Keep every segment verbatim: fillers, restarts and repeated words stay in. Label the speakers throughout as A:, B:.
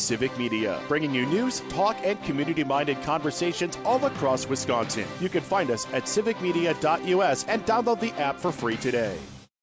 A: Civic Media, bringing you news, talk, and community-minded conversations all across Wisconsin. You can find us at civic media dot U S and download the app for free today.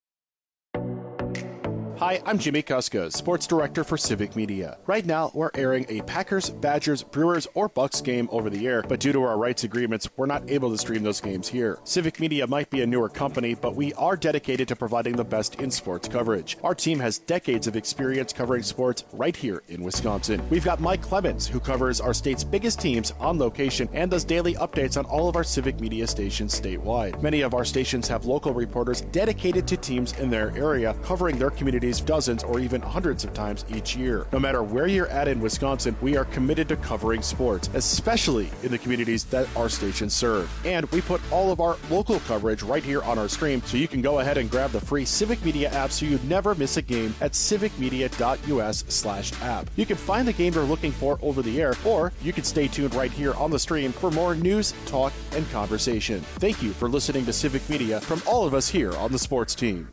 A: Hi, I'm Jimmy Kuska, Sports Director for Civic Media. Right now, we're airing a Packers, Badgers, Brewers, or Bucks game over the air, but due to our rights agreements, we're not able to stream those games here. Civic Media might be a newer company, but we are dedicated to providing the best in sports coverage. Our team has decades of experience covering sports right here in Wisconsin. We've got Mike Clemens, who covers our state's biggest teams on location and does daily updates on all of our Civic Media stations statewide. Many of our stations have local reporters dedicated to teams in their area, covering their communities dozens or even hundreds of times each year. No matter where you're at in Wisconsin, we are committed to covering sports, especially in the communities that our stations serve. And we put all of our local coverage right here on our stream, so you can go ahead and grab the free Civic Media app so you never miss a game at civic media dot U S slash app. You can find the game you're looking for over the air, or you can stay tuned right here on the stream for more news, talk, and conversation. Thank you for listening to Civic Media from all of us here on the sports team.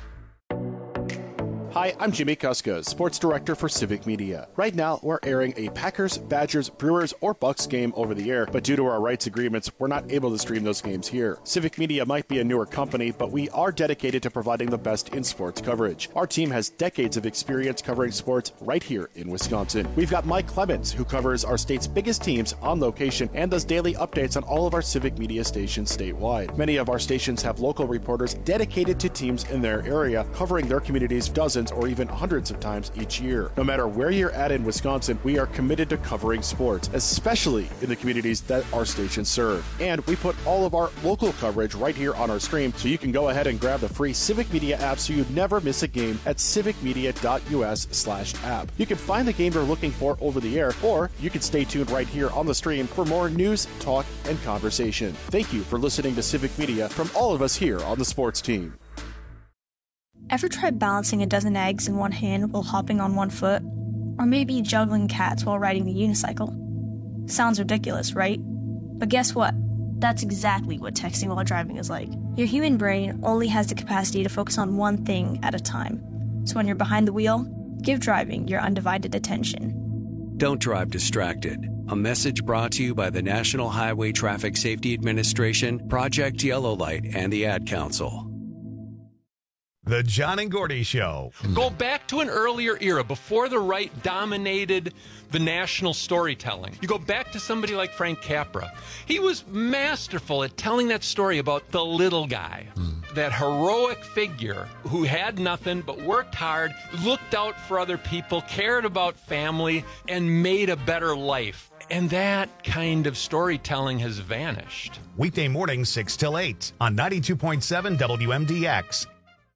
A: Hi, I'm Jimmy Kuska, Sports Director for Civic Media. Right now, we're airing a Packers, Badgers, Brewers, or Bucks game over the air, but due to our rights agreements, we're not able to stream those games here. Civic Media might be a newer company, but we are dedicated to providing the best in sports coverage. Our team has decades of experience covering sports right here in Wisconsin. We've got Mike Clemens, who covers our state's biggest teams on location and does daily updates on all of our Civic Media stations statewide. Many of our stations have local reporters dedicated to teams in their area, covering their communities dozens or even hundreds of times each year. No matter where you're at in Wisconsin, we are committed to covering sports, especially in the communities that our stations serve. And we put all of our local coverage right here on our stream, so you can go ahead and grab the free Civic Media app so you never miss a game at civic media dot U S slash app. You can find the game you're looking for over the air, or you can stay tuned right here on the stream for more news, talk, and conversation. Thank you for listening to Civic Media from all of us here on the sports team.
B: Ever try balancing a dozen eggs in one hand while hopping on one foot? Or maybe juggling cats while riding the unicycle? Sounds ridiculous, right? But guess what? That's exactly what texting while driving is like. Your human brain only has the capacity to focus on one thing at a time. So when you're behind the wheel, give driving your undivided attention.
C: Don't drive distracted. A message brought to you by the National Highway Traffic Safety Administration, Project Yellow Light, and the Ad Council.
D: The John and Gordy Show.
E: Go back to an earlier era before the right dominated the national storytelling. You go back to somebody like Frank Capra. He was masterful at telling that story about the little guy, mm. that heroic figure who had nothing but worked hard, looked out for other people, cared about family, and made a better life. And that kind of storytelling has vanished.
D: Weekday mornings, six till eight on ninety-two point seven W M D X.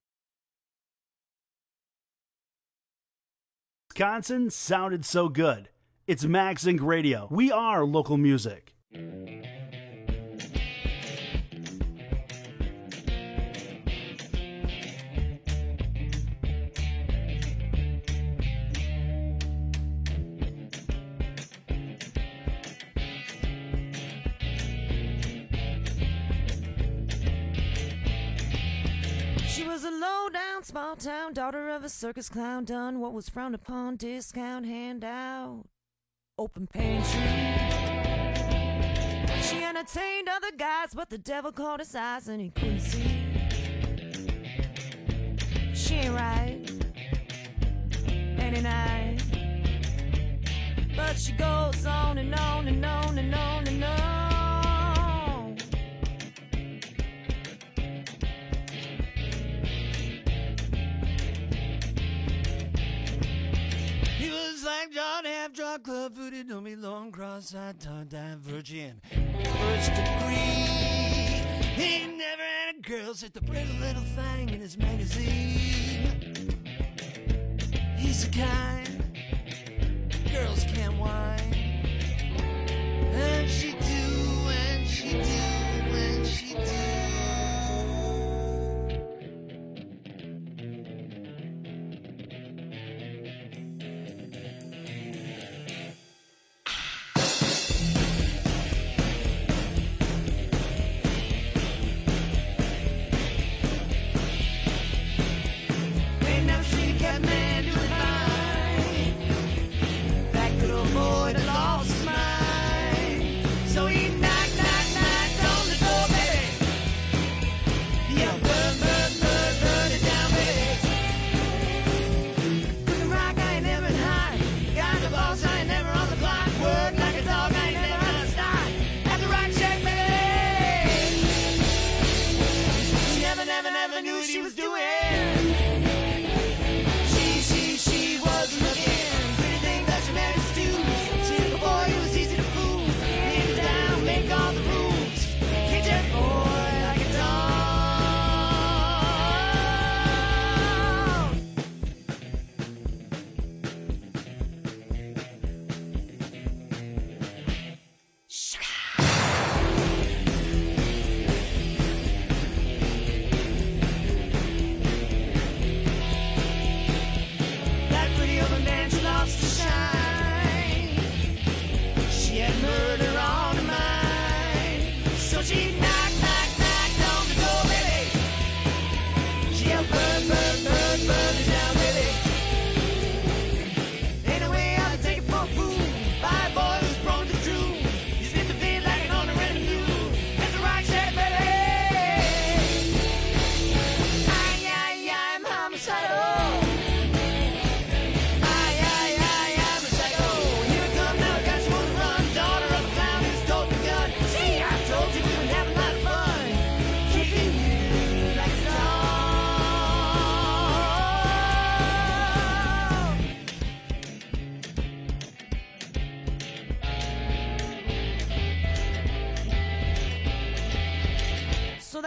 F: Wisconsin sounded so good. It's Max Inc Radio. We are local music.
G: She was a low-down, small-town daughter of a circus clown, done what was frowned upon, discount handout, open pantry. She entertained other guys, but the devil caught his eyes and he couldn't see. She ain't right, any night, but she goes on and on and on and on and on. He was like John Half Drunk Club Footed, don't be long, cross-eyed, tongue divergent. First degree. He never had a girl, sit the pretty little thing in his magazine. He's the kind girls can't whine. And she do, and she do, and she do. Ain't never seen a cat man do it fine.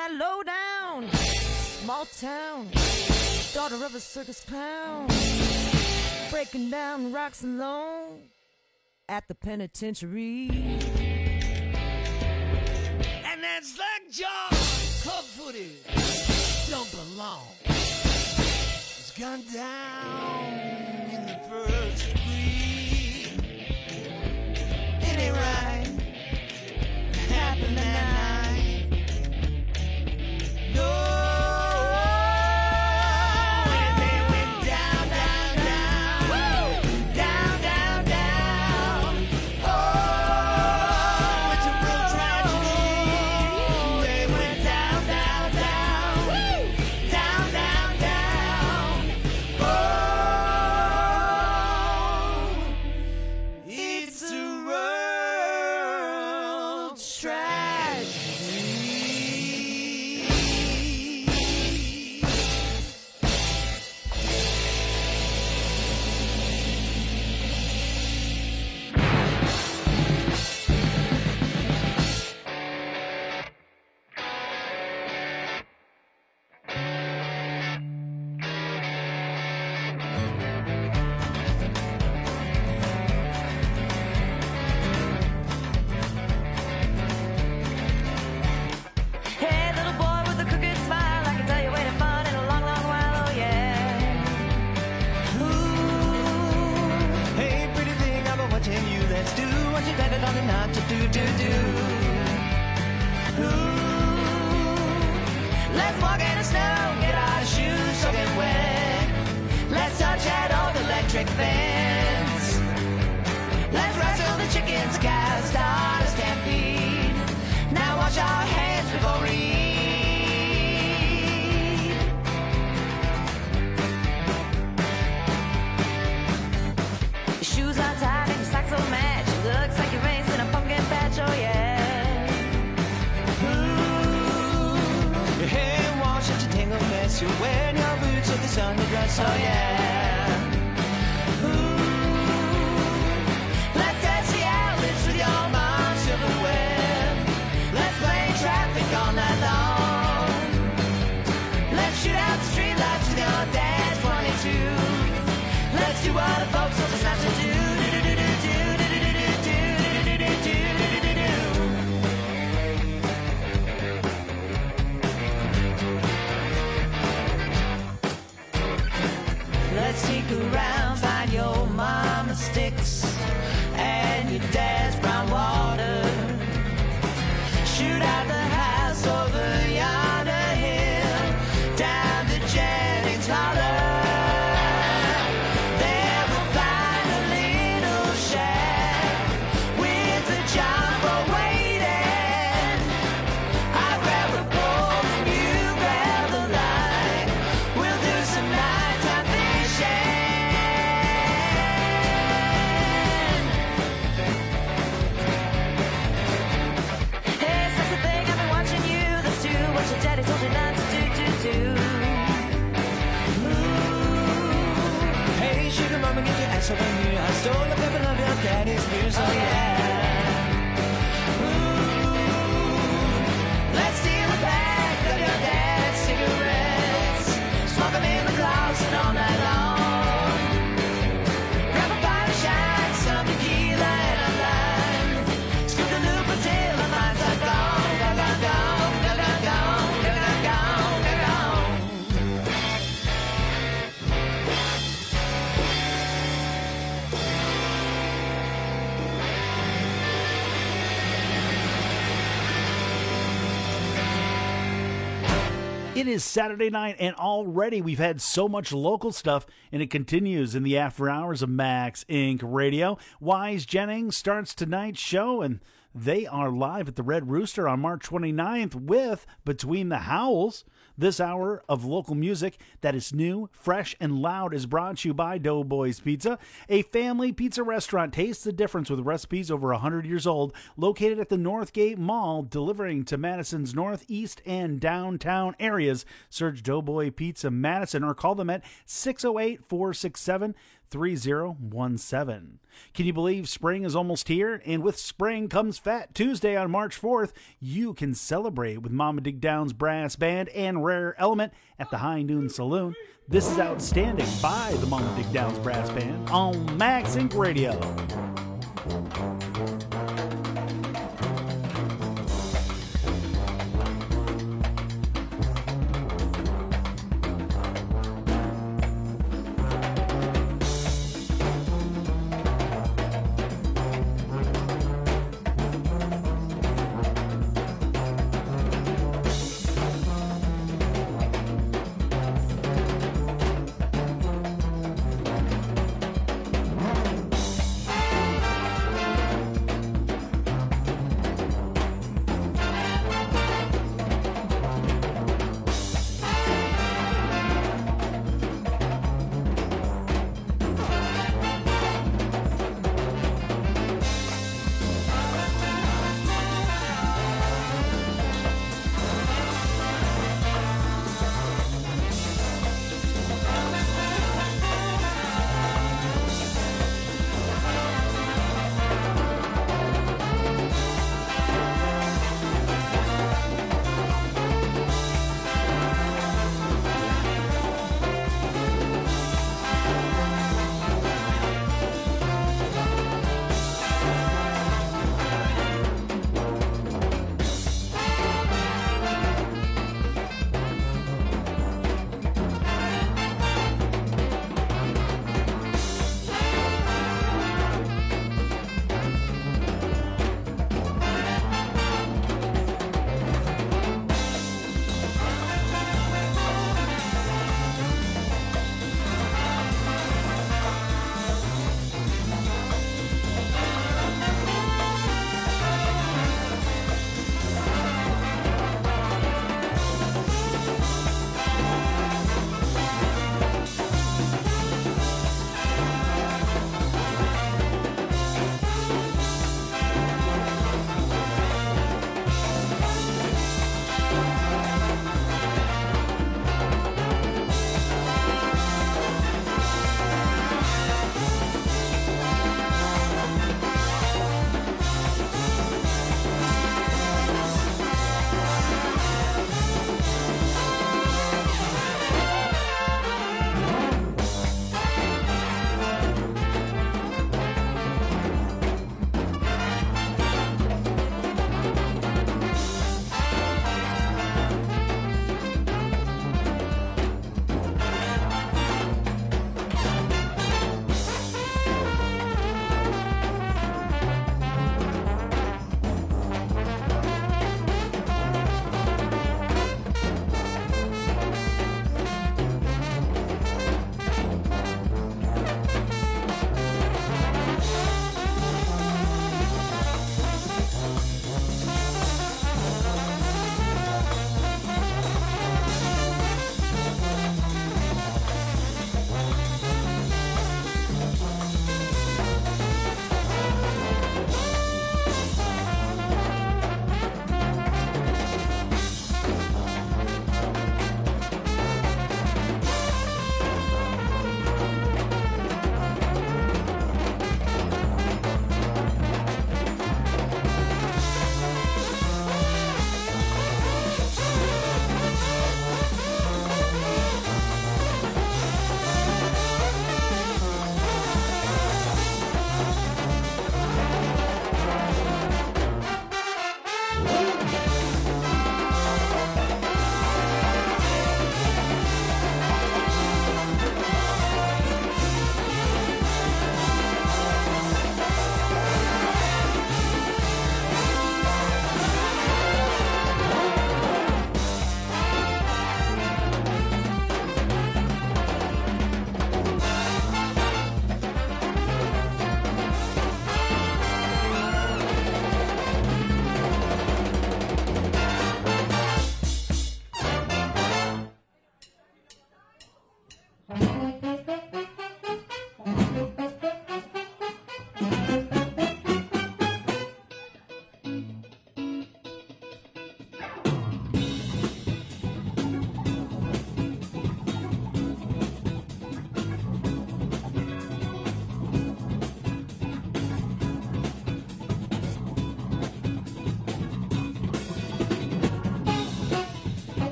H: that low down, small town, daughter of a circus clown, breaking down rocks alone at the penitentiary.
G: And that slack jaw, club footed, don't belong. It's gone down in the first degree. It ain't right. It happened that night. No. And they went down, down, down. Woo! Down, down, down. Oh, it's a real tragedy. They went down, down, down. Woo! Down, down, down. Oh, it's a world tragedy.
H: Hey, little boy with a crooked smile, I can tell you waited fun in a long, long while, oh yeah. Ooh.
G: Hey, pretty thing, I've been watching you. Let's do what you landed on and not to do, do, do. Ooh.
H: Let's walk in the snow, get our shoes soaking wet. Let's touch that old electric fence. Let's wrestle the chickens, cows, start a stampede. Now wash our hands before we eat. Your shoes are tied and your socks don't match. Looks like you're racing a pumpkin patch, oh yeah.
G: Ooh. Your hair wash such a tangled mess. You're wearing your boots with the sundress, oh yeah. Ooh.
H: Let's touch the outlets with your mom's silverware. Let's play traffic all night long. Let's shoot out the streetlights with your dad's twenty-two. Let's do what the folks told us not to do. Let's sneak around, find your mama's sticks and your dad's brown water. Shoot out the house over yonder hill, down to Jennings Holler. There we'll find a little shack with a jumbo waiting. I grab a pole and you grab the line. We'll do some nighttime fishing. Hey, sexy thing, I've been watching you. Let's do what your daddy told you not to do, do, do. Ooh.
G: Hey, sugar mama, get your ass up on me. I stole a pepper of your daddy's beers, oh yeah.
H: Ooh. Let's steal a pack of your dad's cigarettes. Smoke 'em in the closet all night long. Grab a pint of shine, some tequila and a lime. Scoop the loop until our minds are gone. Gone, gone, gone, gone, gone, gone, gone, gone, gone, gone.
F: It is Saturday night, and already we've had so much local stuff, and it continues in the after hours of Max Incorporated. Radio. Wise Jennings starts tonight's show, and they are live at the Red Rooster on March twenty-ninth with Between the Howls. This hour of local music that is new, fresh, and loud is brought to you by Doughboys Pizza, a family pizza restaurant. Taste the difference with recipes over one hundred years old, located at the Northgate Mall, delivering to Madison's northeast and downtown areas. Search Doughboy Pizza Madison or call them at six oh eight, four six seven, three zero one seven. Can you believe spring is almost here? And with spring comes Fat Tuesday on March fourth. You can celebrate with Mama Dig Down's Brass Band and Rare Element at the High Noon Saloon. This is Outstanding by the Mama Dig Down's Brass Band on Max Inc Radio.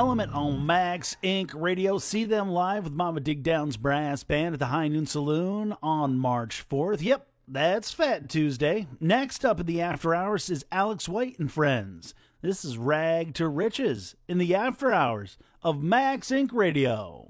F: Element on Max Incorporated. Radio. See them live with Mama Dig Down's brass band at the High Noon Saloon on March fourth. Yep, that's Fat Tuesday. Next up in the After Hours is Alex White and Friends. This is Rag to Riches in the After Hours of Max Incorporated. Radio.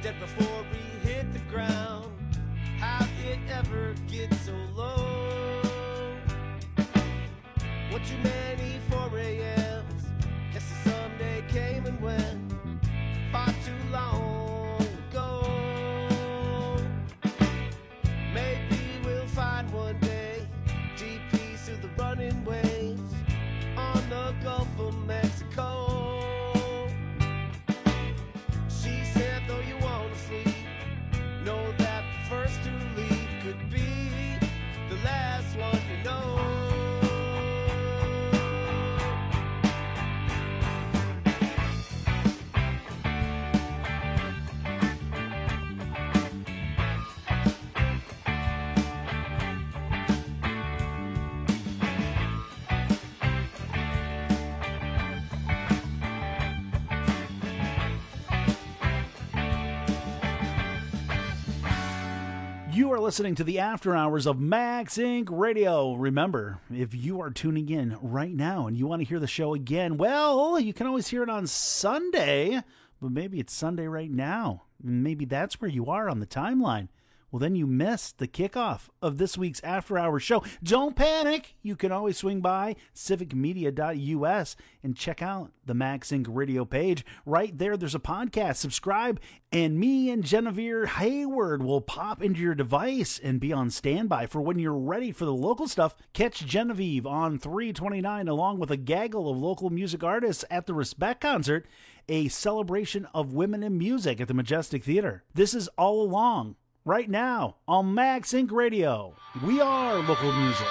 G: dead before we hit the ground. How'd it ever get so low? One too many four a.m.s. Guess the someday came and went far too long ago. Maybe we'll find one day G Ps through the running waves on the Gulf of Mexico. She said, though you wanna flee, know that the first to leave could be the last one to know.
F: You are listening to the After Hours of Max Incorporated. Radio. Remember, if you are tuning in right now and you want to hear the show again, well, you can always hear it on Sunday, but maybe it's Sunday right now. Maybe that's where you are on the timeline. Well, then you missed the kickoff of this week's After Hours show. Don't panic. You can always swing by civic media dot U S and check out the Max Incorporated radio page. Right there, there's a podcast. Subscribe, and me and Genevieve Hayward will pop into your device and be on standby for when you're ready for the local stuff. Catch Genevieve on three twenty-nine along with a gaggle of local music artists at the Respect Concert, a celebration of women in music at the Majestic Theater. This is All Along. Right now on Max Incorporated Radio. We are local music.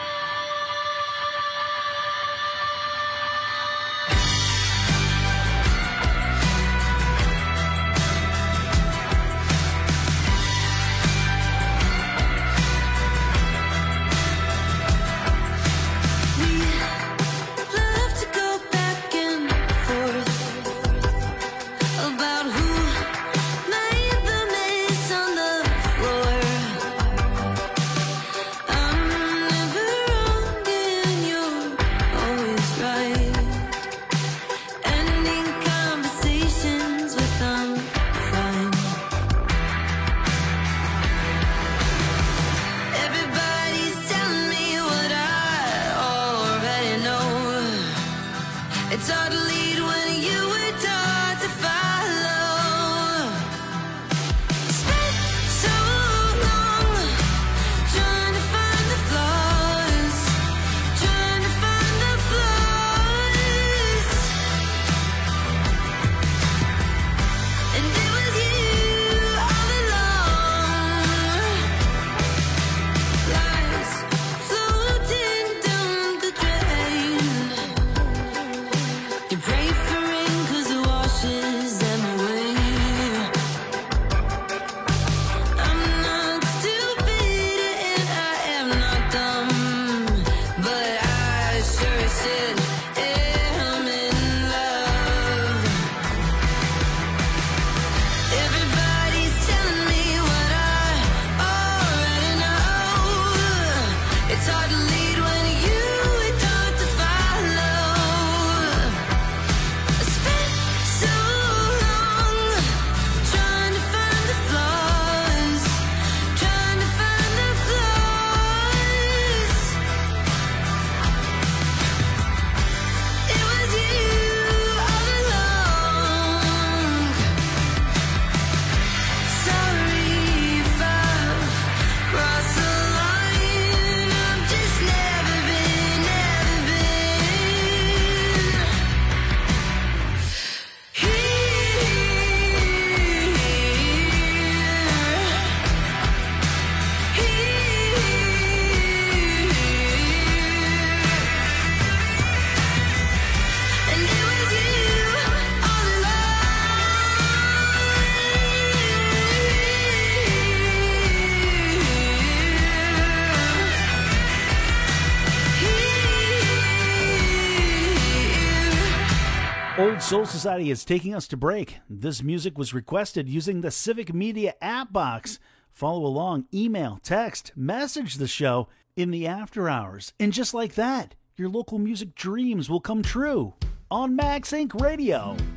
F: Old Soul Society is taking us to break. This music was requested using the Civic Media app box. Follow along, email, text, message the show in the after hours. And just like that, your local music dreams will come true on Max Incorporated Radio.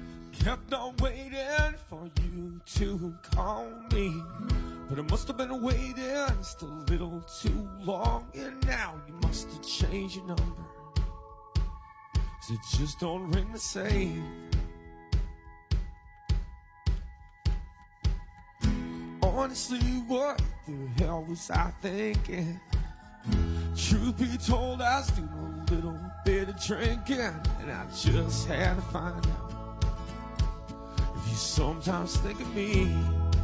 I: kept on waiting for you to call me. But I must have been waiting just a little too long. And now you must have changed your number, 'cause it just don't ring the same. Honestly, what the hell was I thinking? Truth be told, I was doing a little bit of drinking, and I just had to find out if you sometimes think of me.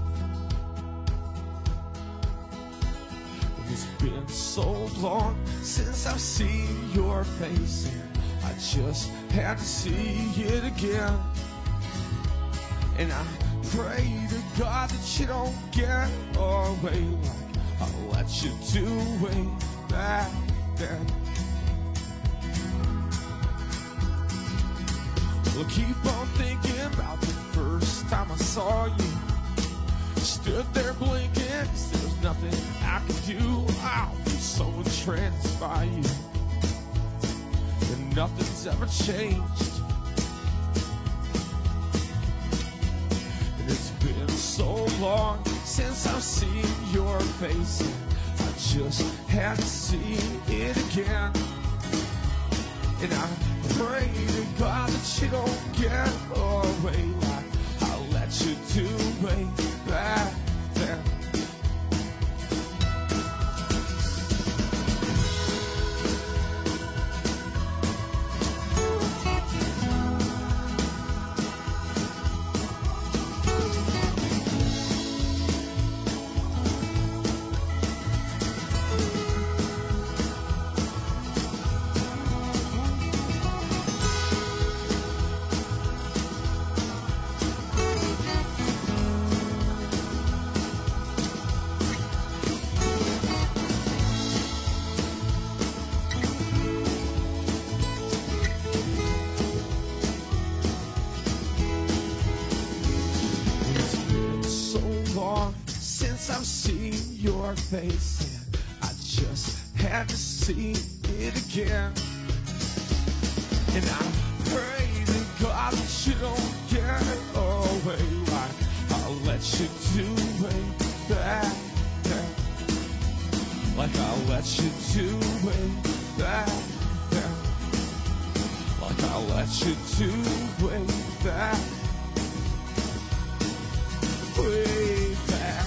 I: It's been so long since I've seen your face, and I just had to see it again. And I pray to God that you don't get away like I let you do way back then. Well, keep on thinking about the first time I saw you. Stood there blinking, 'cause there was nothing I could do. I'll be so entranced by you, and nothing's ever changed. And it's been so long since I've seen your face, and I just had to see it again. And I pray to God that you don't get away like I let you do way back then. Face, and I just had to see it again. And I pray to God that you don't get away like I'll let you do way back then. Like I'll let you do way back then. Like I'll let you do way back. Way back.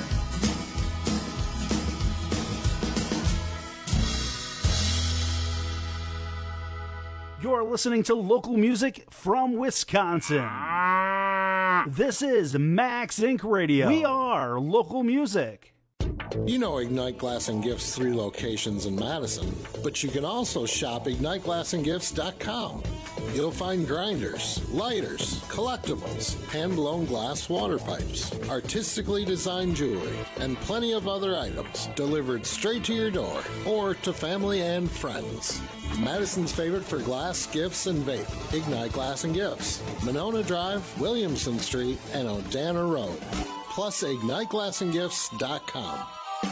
F: You're listening to local music from Wisconsin. This is Max Incorporated. Radio. We are local music.
J: You know Ignite Glass and Gifts' three locations in Madison, but you can also shop ignite glass and gifts dot com. You'll find grinders, lighters, collectibles, hand-blown glass water pipes, artistically designed jewelry, and plenty of other items delivered straight to your door or to family and friends. Madison's favorite for glass, gifts, and vape, Ignite Glass and Gifts, Monona Drive, Williamson Street, and Odana Road. Plus ignite glass and gifts dot com.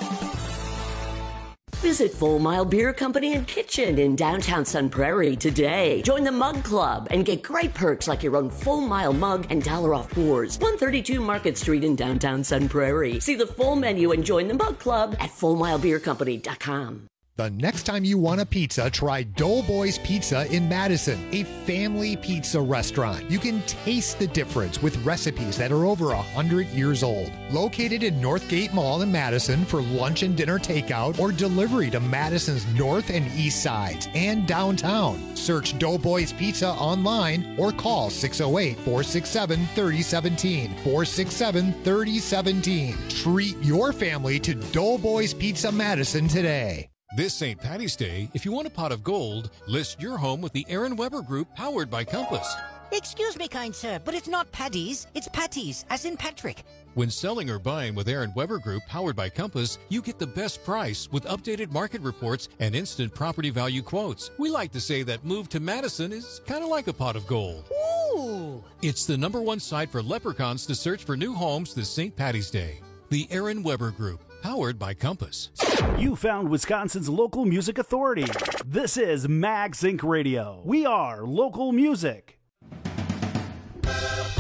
K: Visit Full Mile Beer Company and Kitchen in downtown Sun Prairie today. Join the Mug Club and get great perks like your own Full Mile mug and dollar off pours. one thirty-two Market Street in downtown Sun Prairie. See the full menu and join the Mug Club at full mile beer company dot com.
L: The next time you want a pizza, try Doughboys Pizza in Madison, a family pizza restaurant. You can taste the difference with recipes that are over one hundred years old. Located in Northgate Mall in Madison for lunch and dinner takeout or delivery to Madison's north and east sides and downtown. Search Doughboys Pizza online or call six oh eight, four six seven, three oh one seven, four six seven, three oh one seven. Treat your family to Doughboys Pizza Madison today.
M: This Saint Patty's Day, if you want a pot of gold, list your home with the Aaron Weber Group, powered by Compass.
N: Excuse me, kind sir, but it's not Paddy's, it's Patty's, as in Patrick.
M: When selling or buying with Aaron Weber Group, powered by Compass, you get the best price with updated market reports and instant property value quotes. We like to say that move to Madison is kind of like a pot of gold.
N: Ooh!
M: It's the number one site for leprechauns to search for new homes this Saint Patty's Day. The Aaron Weber Group, powered by Compass.
F: You found Wisconsin's local music authority. This is Max Incorporated. Radio. We are local music.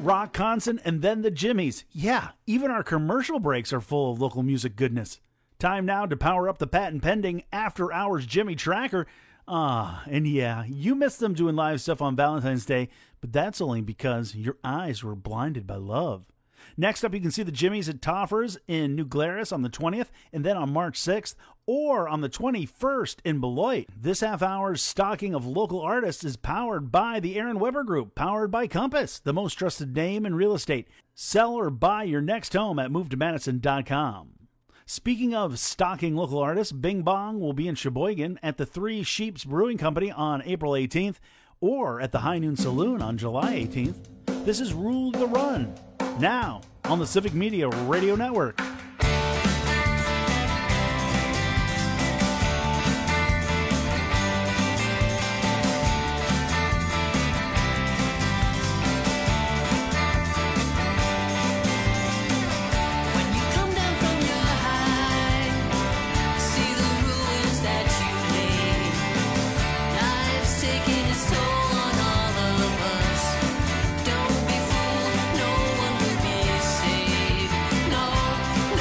F: rock concert, and then the Jimmies. Yeah, even our commercial breaks are full of local music goodness. Time now to power up the patent pending After Hours Jimmy Tracker. Ah, and yeah, you missed them doing live stuff on Valentine's Day, but that's only because your eyes were blinded by love. Next up, you can see the Jimmies at Toffers in New Glarus on the twentieth, and then on March sixth, or on the twenty-first in Beloit. This half hour's stocking of local artists is powered by the Aaron Weber Group, powered by Compass, the most trusted name in real estate. Sell or buy your next home at move to madison dot com. Speaking of stocking local artists, Bing Bong will be in Sheboygan at the Three Sheeps Brewing Company on April eighteenth, or at the High Noon Saloon on July eighteenth. This is Rule the Run, now on the Civic Media Radio Network.
H: Don't be fooled, no one will be saved. No,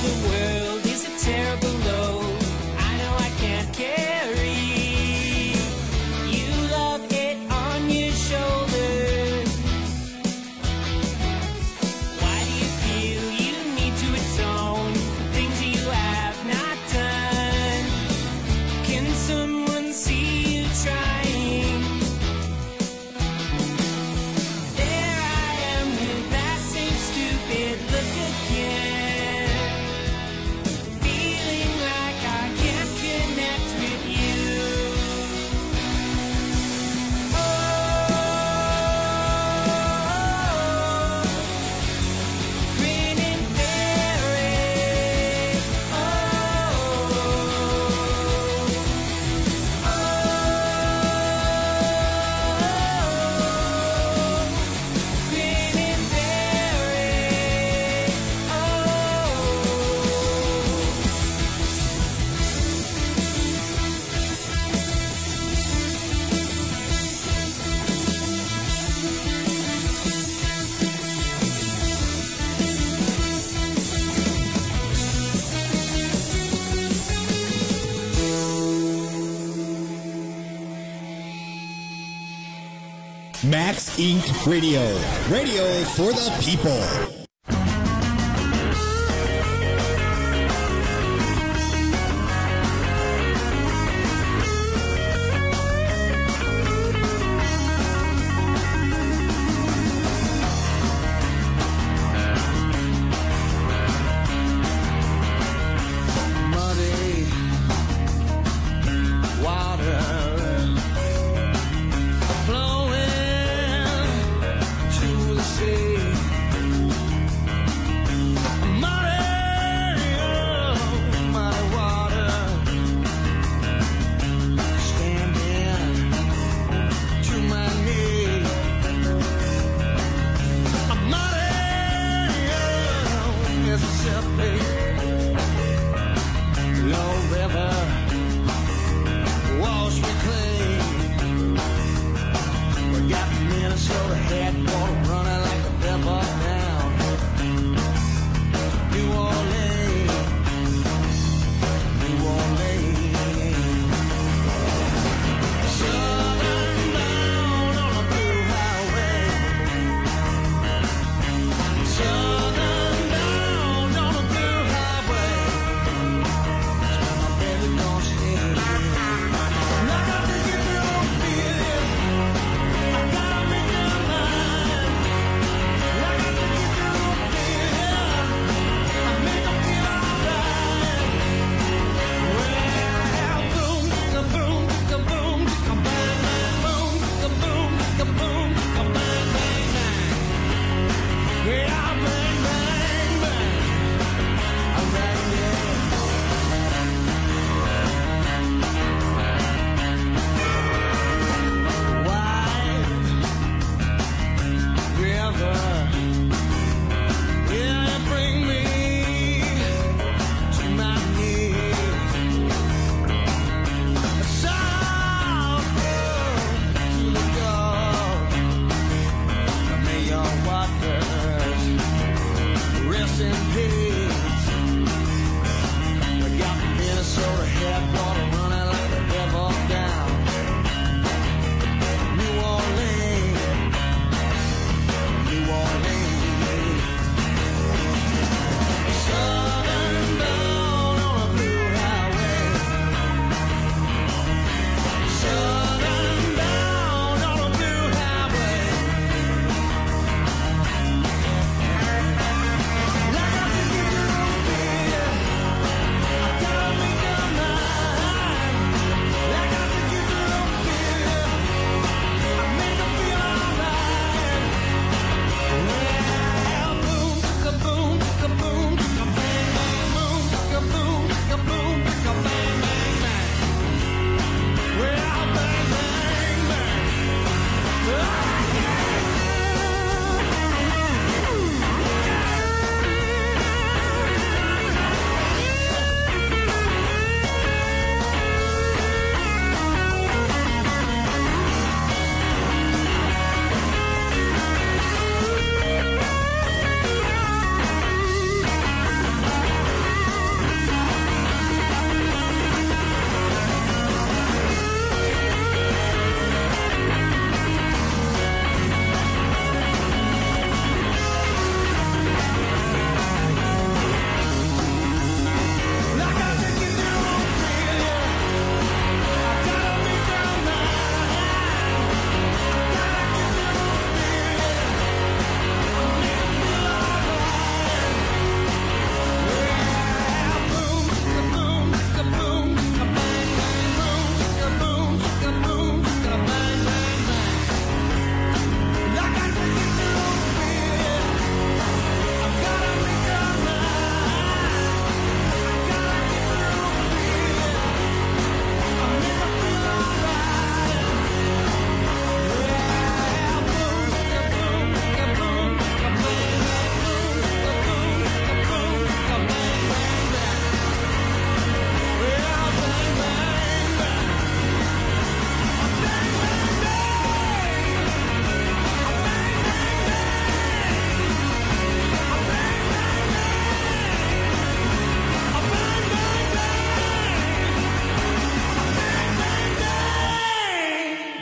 H: the world is a terrible load. I know I can't carry. You love it on your shoulders. Why do you feel you need to atone for things you have not done? Can someone see you trying? There I am with that same stupid look again, feeling like I can't connect with you. Oh, grin and bear it. Oh, grin and bear it. Oh.
O: Max Incorporated. Radio. Radio for the people.
I: Muddy water flowing to the sea. Muddy, oh, muddy water standing to my knee. Muddy, oh, Mississippi. Low river, wash me clean. We got Minnesota headwater running like a river down New Orleans, New Orleans. Southern bound on a blue highway. Southern bound on a blue highway. Baby,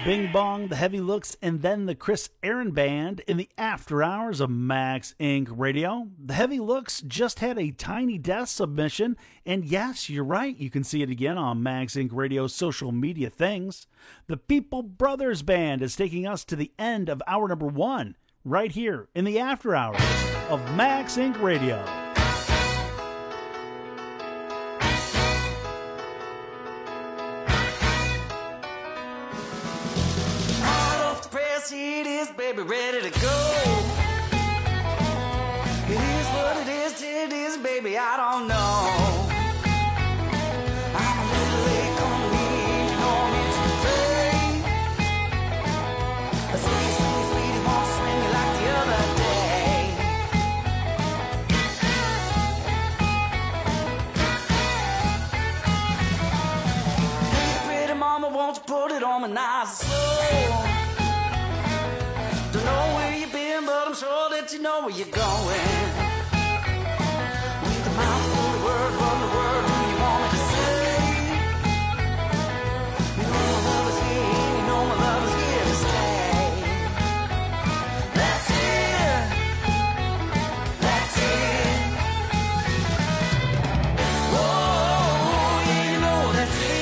F: Bing Bong, the Heavy Looks, and then the Chris Aaron Band in the after hours of Max Incorporated. Radio. The Heavy Looks just had a Tiny Desk submission, and yes, you're right, you can see it again on Max Incorporated. Radio's social media things. The People Brothers Band is taking us to the end of hour number one, right here in the after hours of Max Incorporated. Radio.
H: It is, baby, ready to go. It is what it is, it is, baby, I don't know. I'm a little late on me, you know me to play. But sweetie, sweetie, sweetie, won't swing you like the other day. Hey, pretty mama, won't you put it on me nice and slow? Don't know where you've been, but I'm sure that you know where you're going. With a mouth full of words, run the word, who you want me to say. You know my love is here, you know my love is here to stay. That's it, that's it. Whoa, yeah, you know that's it.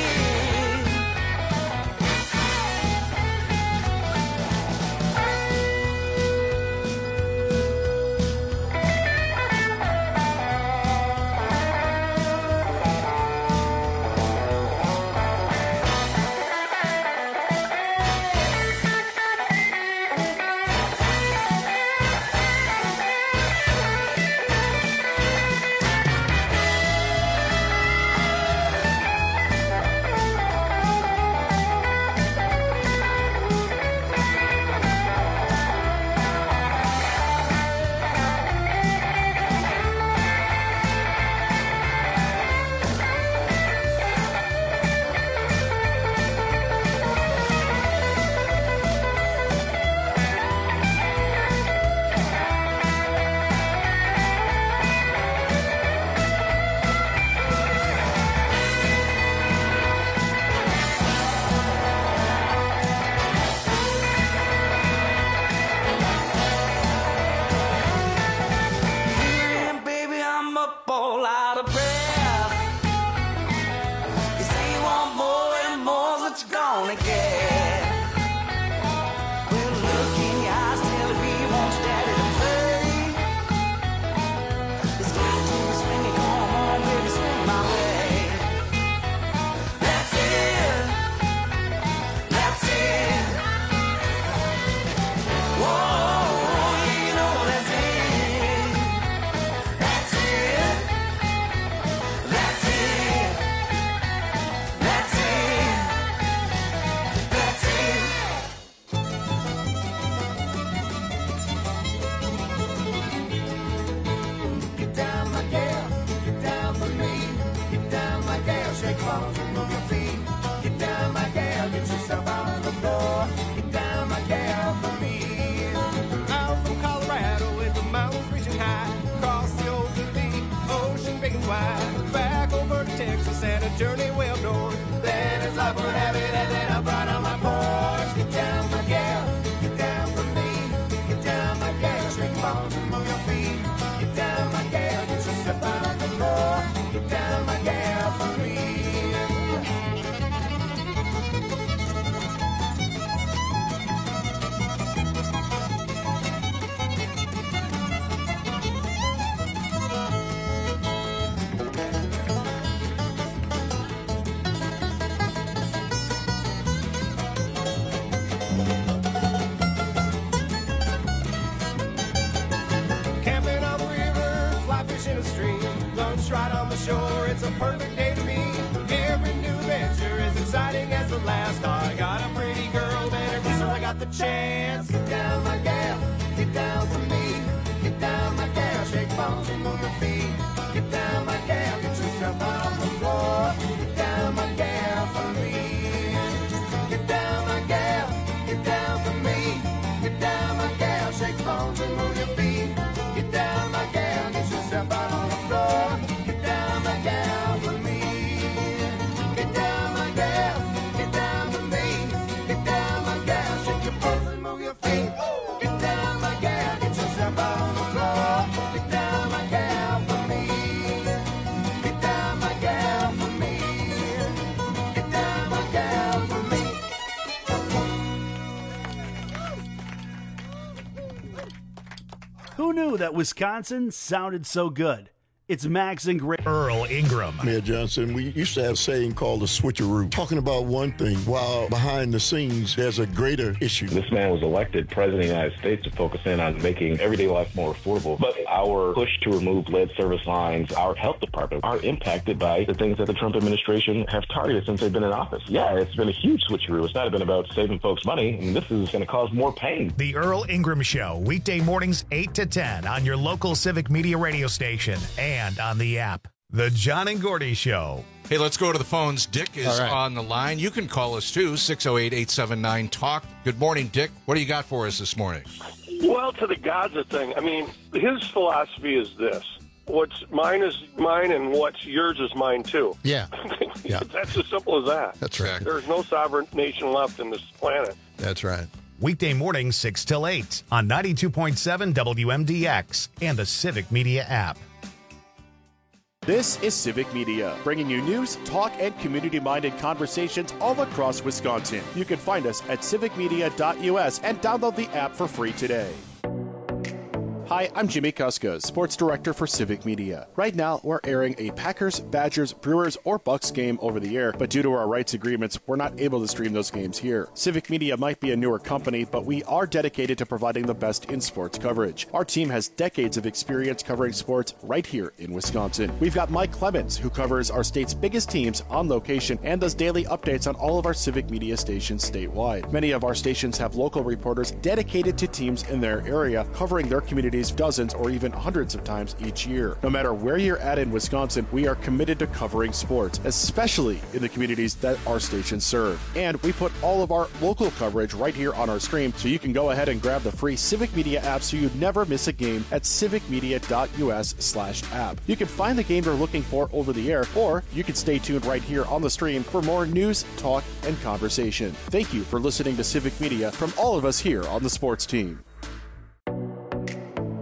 I: Journey well north, then it's like we're having it, and then I'm right on my porch. Get down, my gal, get down for me. Get down, my gal, shake bones and move your feet. Get down, my gal, get yourself out on the floor. Get down, my gal, for me. Right on the shore, it's a perfect day to me. Every new venture is exciting as the last. I got a pretty girl, better kiss her, I got the chance. Get down, my gal, get down for me. Get down, my gal, shake bones and move your feet. Get down, my gal, get yourself out on the floor. Get down, my gal, for me. Get down, my gal, get down for me. Get down, my gal, shake bones and move your feet. Get down, my gal, get yourself out on the floor. Get down, my gal, for me. Get down, my gal, get down for me. Get down, my
F: knew that Wisconsin sounded so good? It's Max and Gray.
L: Earl Ingram.
P: Mayor Johnson, we used to have a saying called the switcheroo, talking about one thing while behind the scenes there's a greater issue.
Q: This man was elected president of the United States to focus in on making everyday life more affordable. But our push to remove lead service lines, our health department, are impacted by the things that the Trump administration have targeted since they've been in office. Yeah, it's been a huge switcheroo. It's not been about saving folks money, and this is going to cause more pain.
D: The Earl Ingram Show, weekday mornings eight to ten on your local Civic Media radio station and on the app. The John and Gordy Show.
R: Hey, let's go to the phones. Dick is
S: right.
R: on the line. You can call us, too, six oh eight, eight seven nine, talk. Good morning, Dick. What do you got for us this morning?
S: Well, to the Gaza thing, I mean, his philosophy is this. What's mine is mine, and what's yours is mine, too.
T: Yeah. yeah.
S: That's as simple as that.
T: That's right.
S: There's no sovereign nation left in this planet.
T: That's right.
D: Weekday mornings six till eight on ninety-two point seven W M D X and the Civic Media app.
A: This is Civic Media, bringing you news, talk, and community-minded conversations all across Wisconsin. You can find us at civic media dot U S and download the app for free today. Hi, I'm Jimmy Kuska, Sports Director for Civic Media. Right now, we're airing a Packers, Badgers, Brewers, or Bucks game over the air, but due to our rights agreements, we're not able to stream those games here. Civic Media might be a newer company, but we are dedicated to providing the best in sports coverage. Our team has decades of experience covering sports right here in Wisconsin. We've got Mike Clemens, who covers our state's biggest teams on location and does daily updates on all of our Civic Media stations statewide. Many of our stations have local reporters dedicated to teams in their area, covering their community dozens or even hundreds of times each year. No matter where you're at in Wisconsin, we are committed to covering sports, especially in the communities that our stations serve. And we put all of our local coverage right here on our stream, so you can go ahead and grab the free Civic Media app so you never miss a game at civic media dot U S slash app. You can find the game you're looking for over the air, or you can stay tuned right here on the stream for more news, talk, and conversation. Thank you for listening to Civic Media from all of us here on the sports team.